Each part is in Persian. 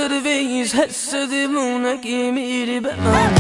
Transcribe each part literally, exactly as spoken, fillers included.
سرویس حس دیوونگی میری به من.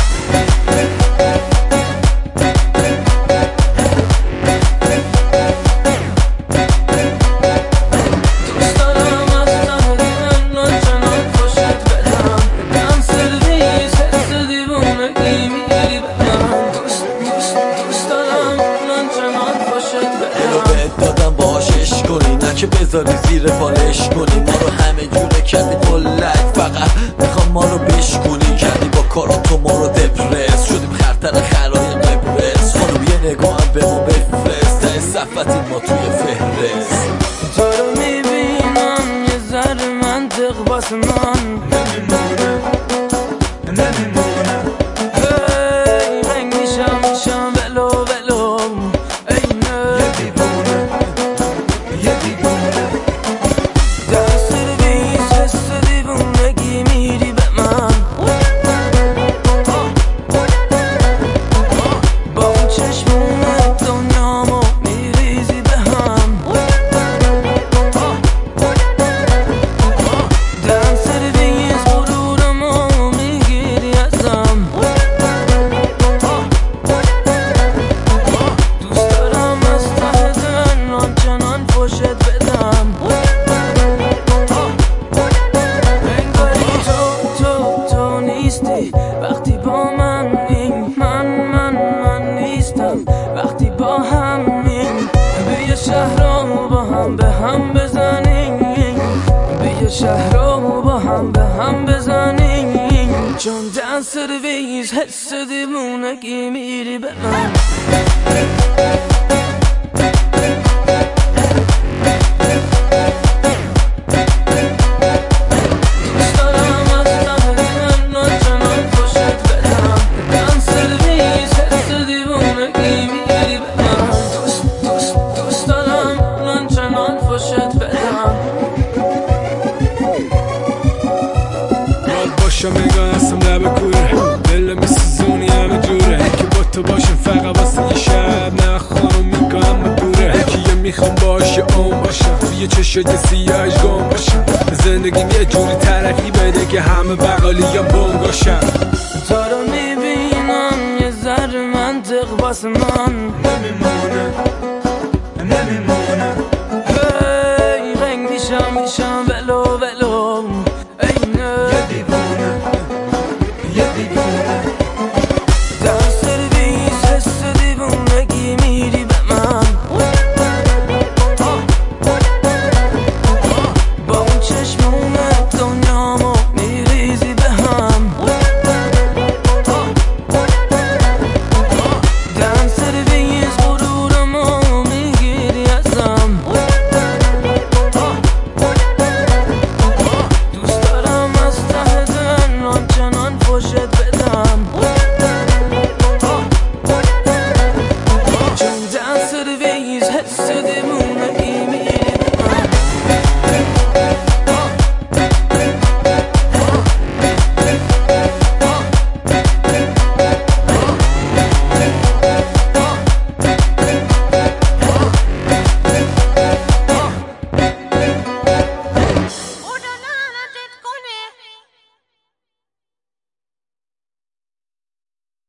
که بذاری زیر بالش کنی ما رو همه جوره کردی بلک، فقط میخوام ما رو بشکنی. کردی با کارا تو ما رو دپرس، شدیم خرتر خرای قبرس. خانم یه نگاه هم به ما بفرست، ته صفتیم ما توی فهرست. تو رو میبینم یه ذره منطق واسه من نمیمونه نمیمونه. هی رنگ میشم میشم ولو ولو اینه یه دیوونه یه دیوونه. در سرویس حس دیوونگی میری به من. با اون چشمونت دنیامو میریزی به هم. در سرویس غرورمو میگیری ازم. دوست دارم از ته دل آنچنان فوشت بدم. انگاری تو تو تو نیستی وقتی با منی، من من من نیستم وقتی با همین. بیا شهر رو با هم به هم بزنیم، بیا شهر رو با هم به هم بزنیم. چون در سرویس حس دیوونگی میری به من. باشم نگاه هستم لب کوره، دل میسوزونی همه جوره. که با تو باشم فقط واسه یه شب، نه خانم میگم بدوره. که یه میخوام باشه اون باشم، توی چشات سیاهش گم باشم. زندگیم یه جوری ترقی بده که همه بقالیم بونگاشم. تو رو میبینم یه ذره منطق واسه من نمیمونه